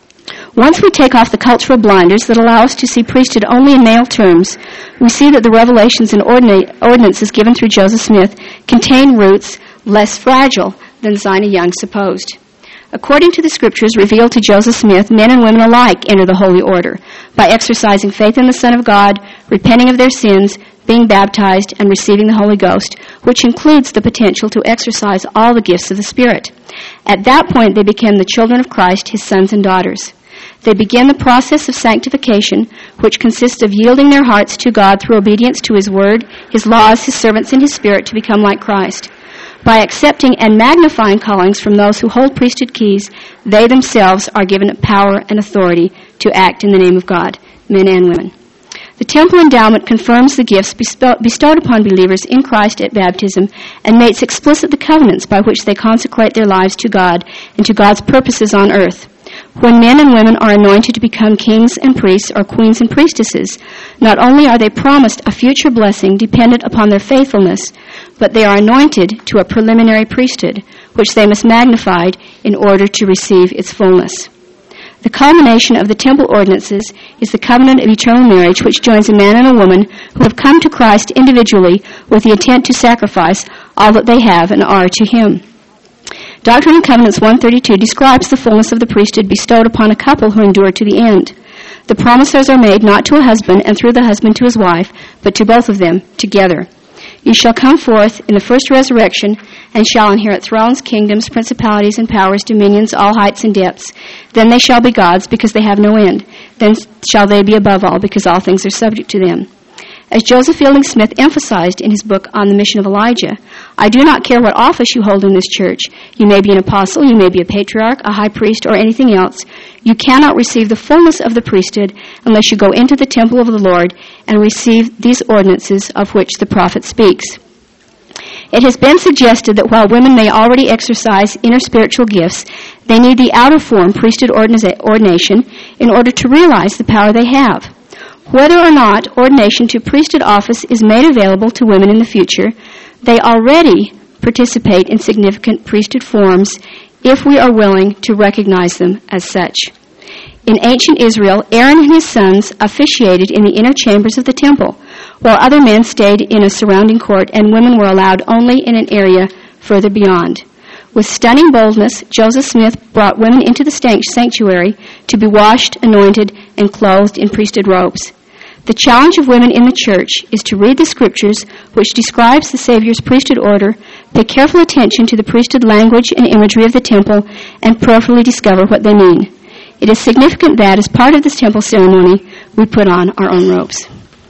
Once we take off the cultural blinders that allow us to see priesthood only in male terms, we see that the revelations and ordina- ordinances given through Joseph Smith contain roots less fragile than Zina Young supposed. According to the scriptures revealed to Joseph Smith, men and women alike enter the holy order by exercising faith in the Son of God, repenting of their sins, being baptized, and receiving the Holy Ghost, which includes the potential to exercise all the gifts of the Spirit. At that point, they become the children of Christ, his sons and daughters. They begin the process of sanctification, which consists of yielding their hearts to God through obedience to his word, his laws, his servants, and his Spirit to become like Christ. By accepting and magnifying callings from those who hold priesthood keys, they themselves are given power and authority to act in the name of God, men and women. The temple endowment confirms the gifts bestowed upon believers in Christ at baptism and makes explicit the covenants by which they consecrate their lives to God and to God's purposes on earth. When men and women are anointed to become kings and priests or queens and priestesses, not only are they promised a future blessing dependent upon their faithfulness, but they are anointed to a preliminary priesthood, which they must magnify in order to receive its fullness. The culmination of the temple ordinances is the covenant of eternal marriage, which joins a man and a woman who have come to Christ individually with the intent to sacrifice all that they have and are to him. Doctrine and Covenants one thirty-two describes the fullness of the priesthood bestowed upon a couple who endure to the end. The promises are made not to a husband and through the husband to his wife, but to both of them together. You shall come forth in the first resurrection and shall inherit thrones, kingdoms, principalities, and powers, dominions, all heights and depths. Then they shall be gods because they have no end. Then shall they be above all because all things are subject to them. As Joseph Fielding Smith emphasized in his book On the Mission of Elijah, I do not care what office you hold in this church. You may be an apostle, you may be a patriarch, a high priest, or anything else. You cannot receive the fullness of the priesthood unless you go into the temple of the Lord and receive these ordinances of which the prophet speaks. It has been suggested that while women may already exercise inner spiritual gifts, they need the outer form, priesthood ordination, in order to realize the power they have. Whether or not ordination to priesthood office is made available to women in the future, they already participate in significant priesthood forms if we are willing to recognize them as such. In ancient Israel, Aaron and his sons officiated in the inner chambers of the temple, while other men stayed in a surrounding court and women were allowed only in an area further beyond. With stunning boldness, Joseph Smith brought women into the sanctuary to be washed, anointed, and clothed in priesthood robes. The challenge of women in the church is to read the Scriptures, which describes the Savior's priesthood order, pay careful attention to the priesthood language and imagery of the temple, and prayerfully discover what they mean. It is significant that, as part of this temple ceremony, we put on our own robes.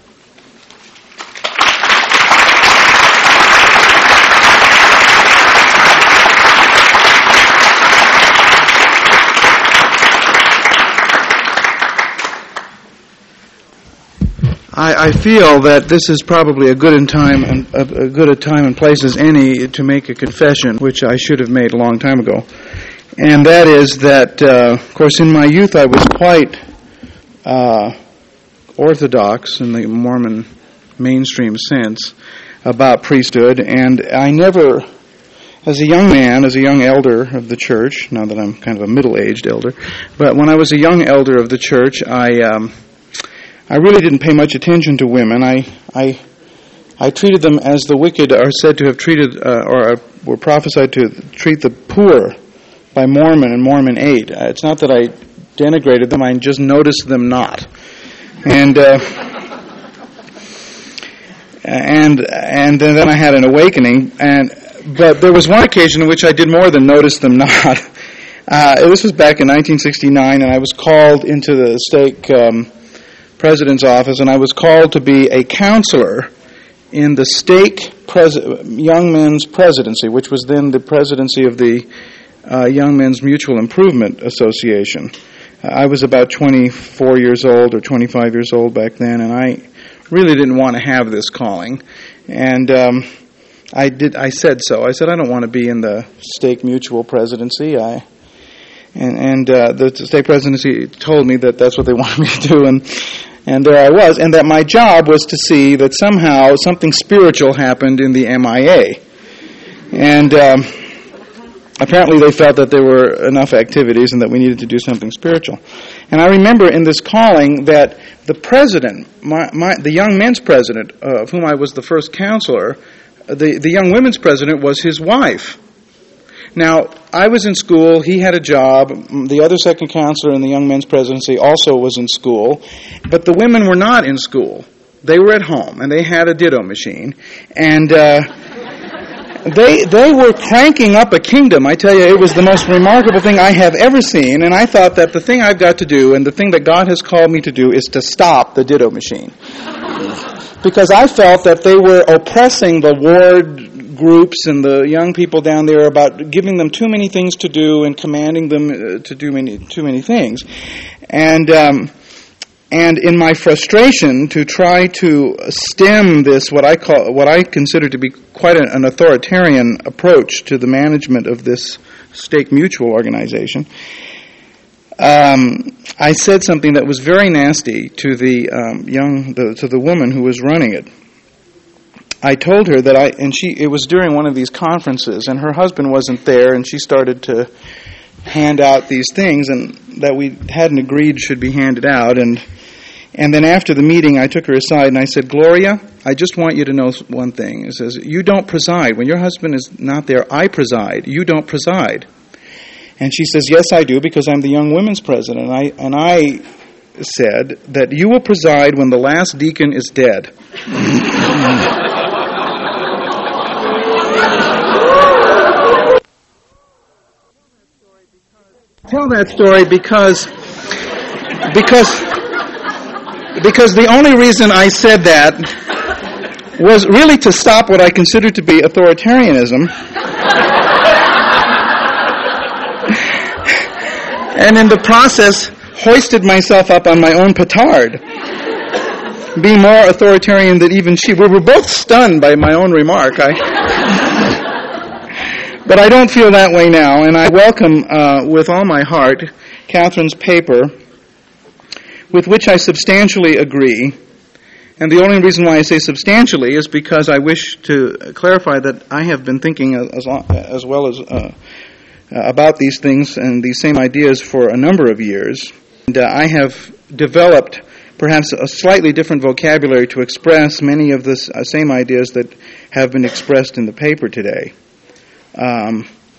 I, I feel that this is probably a good in time and a, a good a time and place as any to make a confession, which I should have made a long time ago, and that is that, uh, of course, in my youth I was quite uh, orthodox in the Mormon mainstream sense about priesthood, and I never, as a young man, as a young elder of the church, now that I'm kind of a middle-aged elder, but when I was a young elder of the church, I. Um, I really didn't pay much attention to women. I, I, I treated them as the wicked are said to have treated, uh, or are, were prophesied to treat the poor by Mormon and Mormon eight. Uh, it's not that I denigrated them; I just noticed them not. And uh, and and then I had an awakening. And but there was one occasion in which I did more than notice them not. Uh, this was back in nineteen sixty-nine, and I was called into the stake. Um, President's office, and I was called to be a counselor in the stake pres- Young Men's Presidency, which was then the presidency of the uh, Young Men's Mutual Improvement Association. Uh, I was about twenty-four years old or twenty-five years old back then, and I really didn't want to have this calling. And um, I did. I said so. I said, I don't want to be in the stake mutual presidency. I and and uh, the stake presidency told me that that's what they wanted me to do, and. And there I was, and that my job was to see that somehow something spiritual happened in the M I A. And um, apparently they felt that there were enough activities and that we needed to do something spiritual. And I remember in this calling that the president, my, my, the young men's president, uh, of whom I was the first counselor, the, the young women's president was his wife. Now, I was in school, he had a job, the other second counselor in the Young Men's Presidency also was in school, but the women were not in school. They were at home, and they had a ditto machine, and uh, they they were cranking up a kingdom. I tell you, it was the most remarkable thing I have ever seen, and I thought that the thing I've got to do, and the thing that God has called me to do, is to stop the ditto machine. Because I felt that they were oppressing the ward groups and the young people down there about giving them too many things to do and commanding them uh, to do many too many things, and um, and in my frustration to try to stem this what I call what I consider to be quite an, an authoritarian approach to the management of this stake mutual organization, um, I said something that was very nasty to the um, young the, to the woman who was running it. I told her that I, and she, it was during one of these conferences, and her husband wasn't there, and she started to hand out these things, and that we hadn't agreed should be handed out, and and then after the meeting, I took her aside, and I said, Gloria, I just want you to know one thing. It says, you don't preside. When your husband is not there, I preside. You don't preside. And she says, yes, I do, because I'm the young women's president, and I, and I said that you will preside when the last deacon is dead. Tell that story because because because the only reason I said that was really to stop what I considered to be authoritarianism, and in the process hoisted myself up on my own petard, being more authoritarian than even she. We were both stunned by my own remark. I But I don't feel that way now, and I welcome uh, with all my heart Catherine's paper, with which I substantially agree. And the only reason why I say substantially is because I wish to clarify that I have been thinking as, as well as uh, about these things and these same ideas for a number of years. And uh, I have developed perhaps a slightly different vocabulary to express many of the uh, same ideas that have been expressed in the paper today. Um,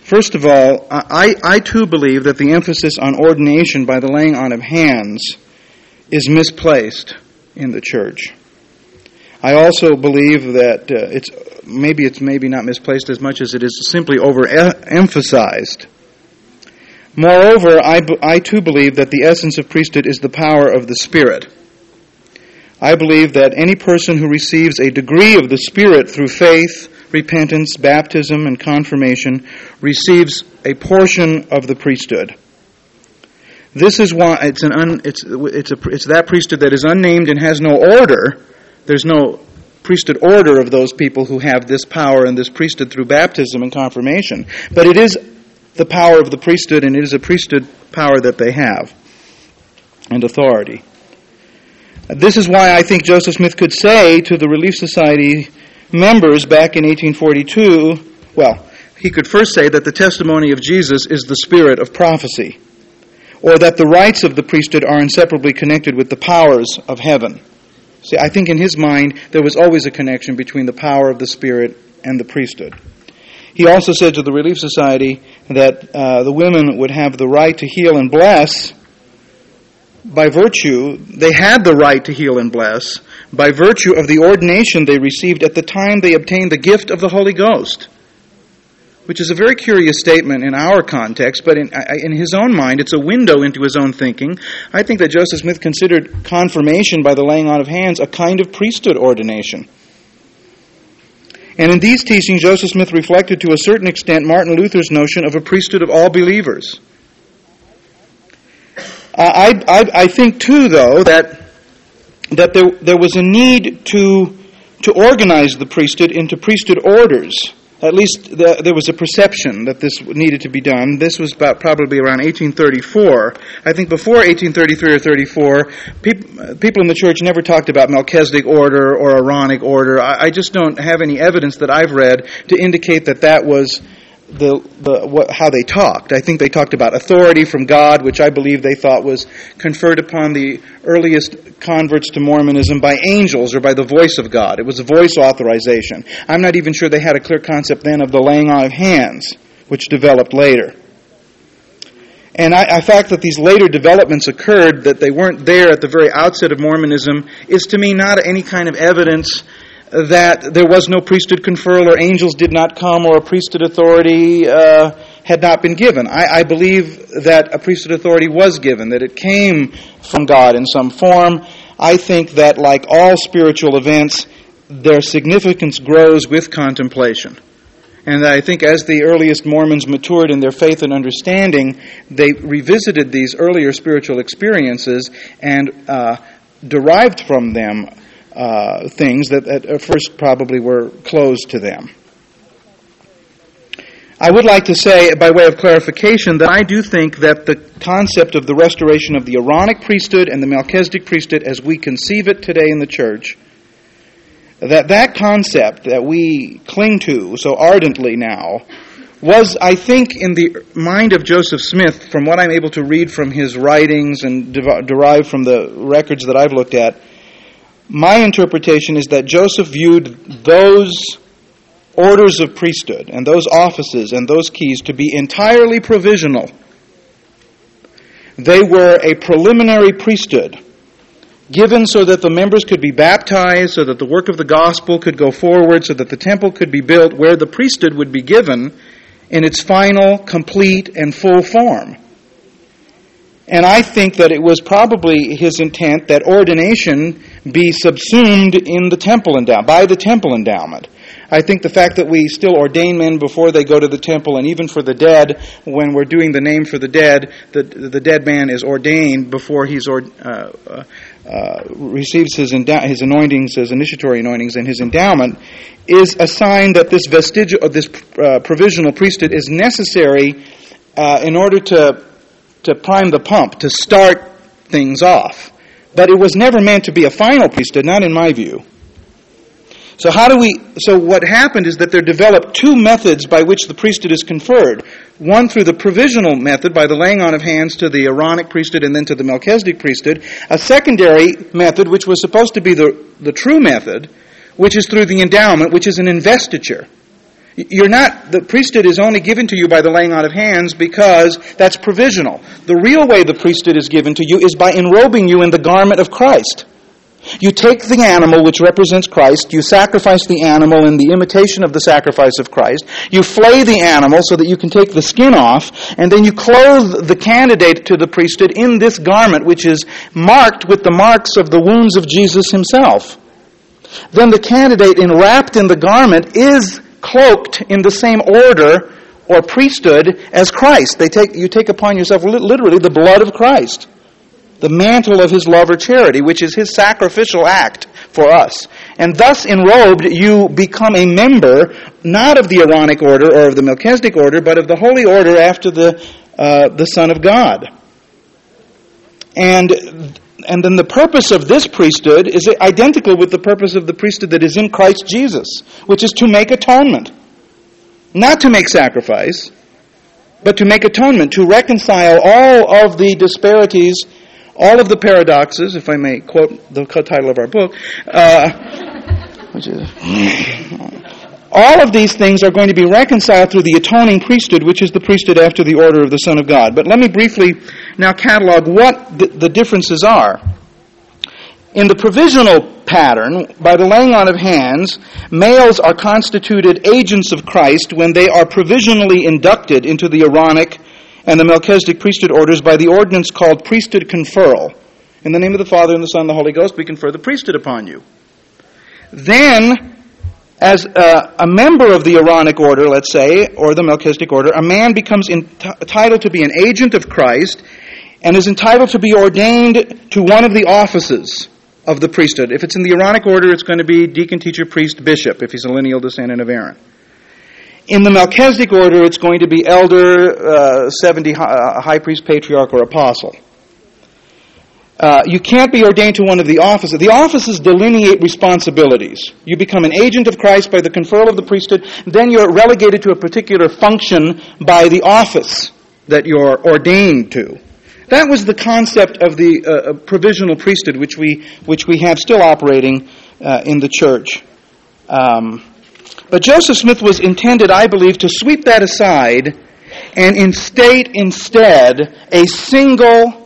First of all, I, I too believe that the emphasis on ordination by the laying on of hands is misplaced in the church. I also believe that uh, it's maybe it's maybe not misplaced as much as it is simply overemphasized. Moreover, I, I too believe that the essence of priesthood is the power of the Spirit. I believe that any person who receives a degree of the Spirit through faith, repentance, baptism, and confirmation receives a portion of the priesthood. This is why it's an un, it's it's a it's that priesthood that is unnamed and has no order. There's no priesthood order of those people who have this power and this priesthood through baptism and confirmation. But it is the power of the priesthood, and it is a priesthood power that they have and authority. This is why I think Joseph Smith could say to the Relief Society members back in eighteen forty-two, well, he could first say that the testimony of Jesus is the spirit of prophecy, or that the rights of the priesthood are inseparably connected with the powers of heaven. See, I think in his mind there was always a connection between the power of the Spirit and the priesthood. He also said to the Relief Society that uh, the women would have the right to heal and bless by virtue, they had the right to heal and bless by virtue of the ordination they received at the time they obtained the gift of the Holy Ghost, which is a very curious statement in our context, but in, in his own mind, it's a window into his own thinking. I think that Joseph Smith considered confirmation by the laying on of hands a kind of priesthood ordination. And in these teachings, Joseph Smith reflected to a certain extent Martin Luther's notion of a priesthood of all believers. Uh, I, I, I think, too, though, that that there there was a need to to organize the priesthood into priesthood orders. At least the, there was a perception that this needed to be done. This was about probably around eighteen thirty-four. I think before eighteen thirty-three or thirty-four, people, people in the church never talked about Melchizedek order or Aaronic order. I, I just don't have any evidence that I've read to indicate that that was the, the what, how they talked. I think they talked about authority from God, which I believe they thought was conferred upon the earliest converts to Mormonism by angels or by the voice of God. It was a voice authorization. I'm not even sure they had a clear concept then of the laying on of hands, which developed later. And I, the fact that these later developments occurred, that they weren't there at the very outset of Mormonism, is to me not any kind of evidence that there was no priesthood conferral or angels did not come or a priesthood authority uh, had not been given. I, I believe that a priesthood authority was given, that it came from God in some form. I think that, like all spiritual events, their significance grows with contemplation. And I think as the earliest Mormons matured in their faith and understanding, they revisited these earlier spiritual experiences and uh, derived from them Uh, things that at first probably were closed to them. I would like to say, by way of clarification, that I do think that the concept of the restoration of the Aaronic priesthood and the Melchizedek priesthood as we conceive it today in the church, that that concept that we cling to so ardently now was, I think, in the mind of Joseph Smith, from what I'm able to read from his writings and de- derive from the records that I've looked at, my interpretation is that Joseph viewed those orders of priesthood and those offices and those keys to be entirely provisional. They were a preliminary priesthood given so that the members could be baptized, so that the work of the gospel could go forward, so that the temple could be built, where the priesthood would be given in its final, complete, and full form. And I think that it was probably his intent that ordination be subsumed in the temple endowment, by the temple endowment. I think the fact that we still ordain men before they go to the temple, and even for the dead, when we're doing the name for the dead, the, the dead man is ordained before he's or, uh, uh, receives his, endow- his anointings, his initiatory anointings, and his endowment, is a sign that this vestigial, this uh, provisional priesthood is necessary uh, in order to to prime the pump, to start things off. But it was never meant to be a final priesthood, not in my view. So how do we, so what happened is that there developed two methods by which the priesthood is conferred. One through the provisional method, by the laying on of hands to the Aaronic priesthood and then to the Melchizedek priesthood. A secondary method, which was supposed to be the, the true method, which is through the endowment, which is an investiture. You're not, the priesthood is only given to you by the laying on of hands because that's provisional. The real way the priesthood is given to you is by enrobing you in the garment of Christ. You take the animal which represents Christ, you sacrifice the animal in the imitation of the sacrifice of Christ, you flay the animal so that you can take the skin off, and then you clothe the candidate to the priesthood in this garment which is marked with the marks of the wounds of Jesus himself. Then the candidate, enwrapped in the garment, is cloaked in the same order or priesthood as Christ. They take you take upon yourself literally the blood of Christ, the mantle of his love or charity, which is his sacrificial act for us. And thus enrobed, you become a member, not of the Aaronic order or of the Melchizedek order, but of the holy order after the uh, the Son of God. And And then the purpose of this priesthood is identical with the purpose of the priesthood that is in Christ Jesus, which is to make atonement. Not to make sacrifice, but to make atonement, to reconcile all of the disparities, all of the paradoxes, if I may quote the title of our book, uh, which is, all of these things are going to be reconciled through the atoning priesthood, which is the priesthood after the order of the Son of God. But let me briefly now catalog what the, the differences are. In the provisional pattern, by the laying on of hands, males are constituted agents of Christ when they are provisionally inducted into the Aaronic and the Melchizedek priesthood orders by the ordinance called priesthood conferral. In the name of the Father, and the Son, and the Holy Ghost, we confer the priesthood upon you. Then, as a, a member of the Aaronic order, let's say, or the Melchizedek order, a man becomes entitled to be an agent of Christ and is entitled to be ordained to one of the offices of the priesthood. If it's in the Aaronic order, it's going to be deacon, teacher, priest, bishop, if he's a lineal descendant of Aaron. In the Melchizedek order, it's going to be elder, uh, seventy high, high priest, patriarch, or apostle. Uh, you can't be ordained to one of the offices. The offices delineate responsibilities. You become an agent of Christ by the conferral of the priesthood. Then you're relegated to a particular function by the office that you're ordained to. That was the concept of the uh, provisional priesthood, which we which we have still operating uh, in the church. Um, but Joseph Smith was intended, I believe, to sweep that aside and instate instead a single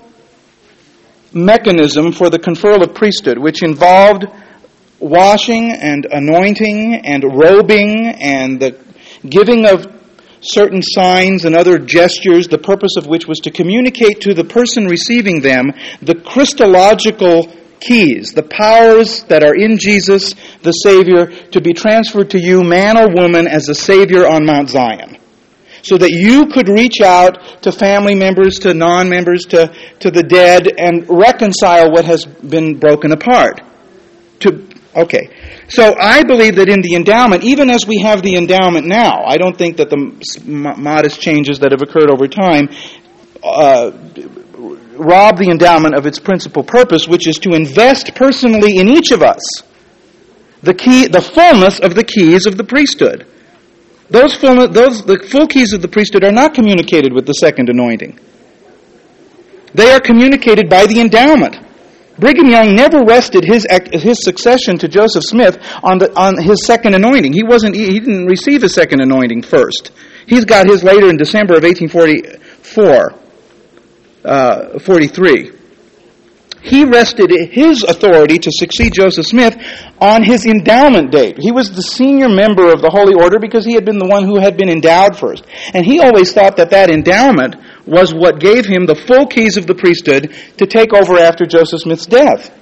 mechanism for the conferral of priesthood, which involved washing and anointing and robing and the giving of certain signs and other gestures, the purpose of which was to communicate to the person receiving them the Christological keys, the powers that are in Jesus, the Savior, to be transferred to you, man or woman, as a Savior on Mount Zion. So that you could reach out to family members, to non-members, to, to the dead, and reconcile what has been broken apart. To Okay. So I believe that in the endowment, even as we have the endowment now, I don't think that the m- modest changes that have occurred over time uh, rob the endowment of its principal purpose, which is to invest personally in each of us the key, the fullness of the keys of the priesthood. Those full, those, the full keys of the priesthood are not communicated with the second anointing. They are communicated by the endowment. Brigham Young never rested his his succession to Joseph Smith on the on his second anointing. He wasn't he didn't receive his second anointing first. He's got his later in December of eighteen forty-four, uh, forty-three. He rested his authority to succeed Joseph Smith on his endowment date. He was the senior member of the Holy Order because he had been the one who had been endowed first. And he always thought that that endowment was what gave him the full keys of the priesthood to take over after Joseph Smith's death.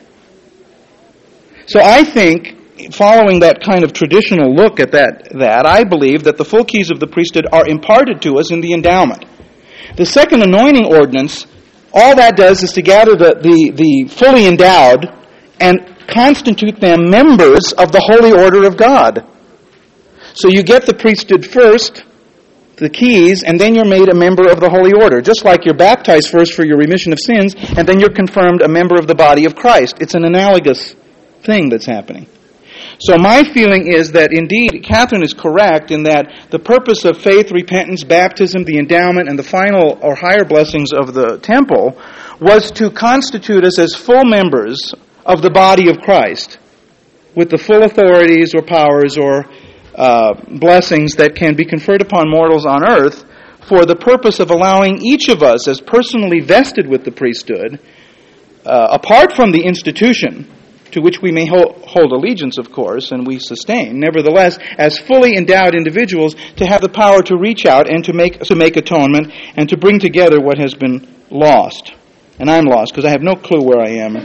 So I think, following that kind of traditional look at that, that I believe that the full keys of the priesthood are imparted to us in the endowment. The second anointing ordinance, all that does is to gather the, the, the fully endowed and constitute them members of the holy order of God. So you get the priesthood first, the keys, and then you're made a member of the holy order. Just like you're baptized first for your remission of sins, and then you're confirmed a member of the body of Christ. It's an analogous thing that's happening. So my feeling is that indeed Catherine is correct in that the purpose of faith, repentance, baptism, the endowment, and the final or higher blessings of the temple was to constitute us as full members of the body of Christ with the full authorities or powers or uh, blessings that can be conferred upon mortals on earth for the purpose of allowing each of us, as personally vested with the priesthood, uh, apart from the institution to which we may hold, hold allegiance, of course, and we sustain, nevertheless, as fully endowed individuals, to have the power to reach out and to make to make atonement and to bring together what has been lost. And I'm lost because I have no clue where I am.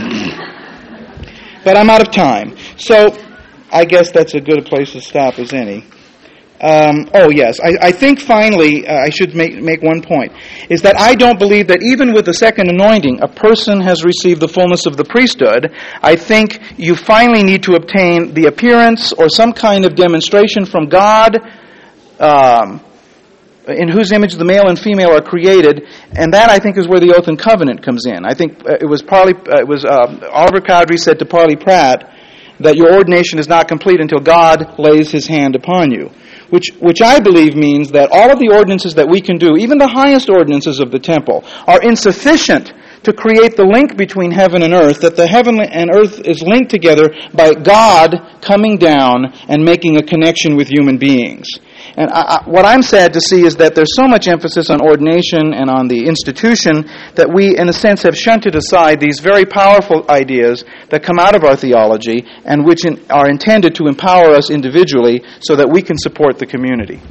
But I'm out of time. So I guess that's as good a place to stop as any. Um, oh, yes. I, I think finally, uh, I should make, make one point, is that I don't believe that even with the second anointing, a person has received the fullness of the priesthood. I think you finally need to obtain the appearance or some kind of demonstration from God, um, in whose image the male and female are created, and that, I think, is where the oath and covenant comes in. I think uh, it was Parley, uh, it was uh, Oliver Cowdery said to Parley Pratt that your ordination is not complete until God lays His hand upon you. Which, which I believe means that all of the ordinances that we can do, even the highest ordinances of the temple, are insufficient to create the link between heaven and earth, that the heaven and earth is linked together by God coming down and making a connection with human beings. And I, I, what I'm sad to see is that there's so much emphasis on ordination and on the institution that we, in a sense, have shunted aside these very powerful ideas that come out of our theology and which in, are intended to empower us individually so that we can support the community.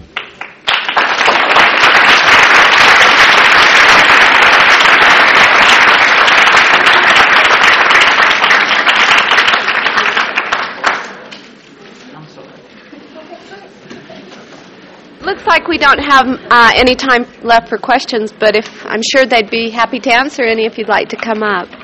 Looks like we don't have uh, any time left for questions, but if I'm sure they'd be happy to answer any if you'd like to come up.